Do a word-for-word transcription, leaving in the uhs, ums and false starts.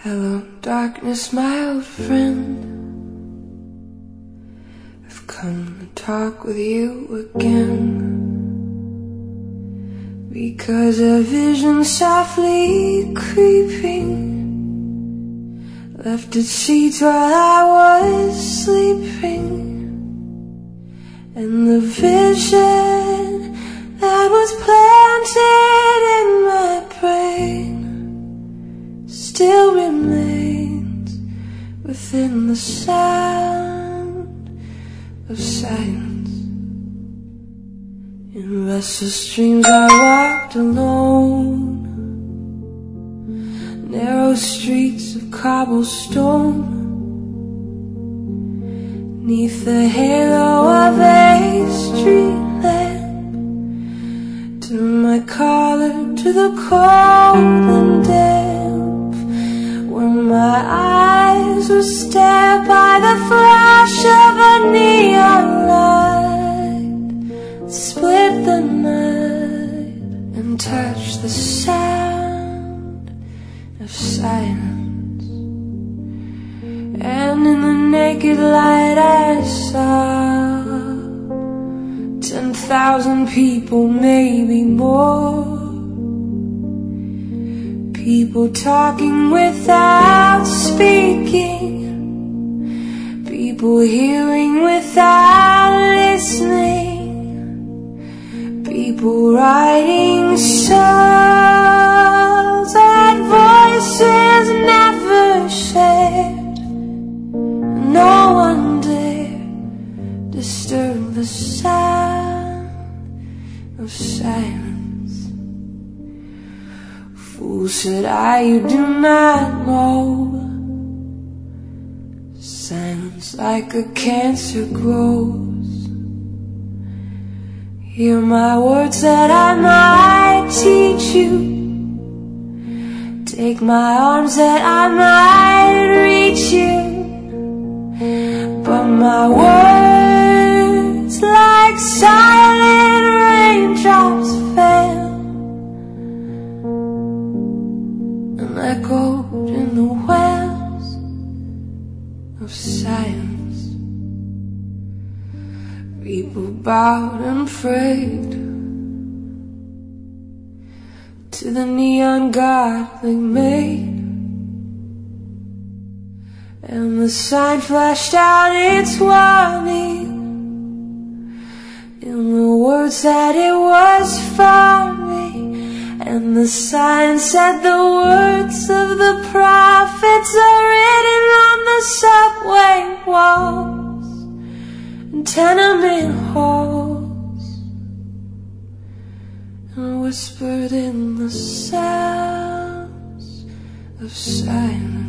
Hello, darkness, my old friend. I've come to talk with you again, because a vision softly creeping left its seeds while I was sleeping, and the vision that was planted in my brain still remains within the sound of silence. In restless dreams I walked alone, narrow streets of cobblestone, neath the halo of a street lamp. Turned my collar to the cold and damp, where my eyes were stared by the flash of a neon light, split the night and touched the sound of silence. And in the naked light I saw ten thousand people, maybe more. People talking without speaking, people hearing without listening, people writing songs that voices never shared. No one dare disturb the sound of silence. Fool, said I, you do not know. Silence like a cancer grows. Hear my words that I might teach you. Take my arms that I might reach you. But my words, like silent raindrops, fell and echoed in the wells of silence. People bowed and prayed to the neon god they made, and the sign flashed out its warning in the words that it was for me. And the sign said the words of the prophets are written on the subway walls and tenement halls, and whispered in the sounds of silence.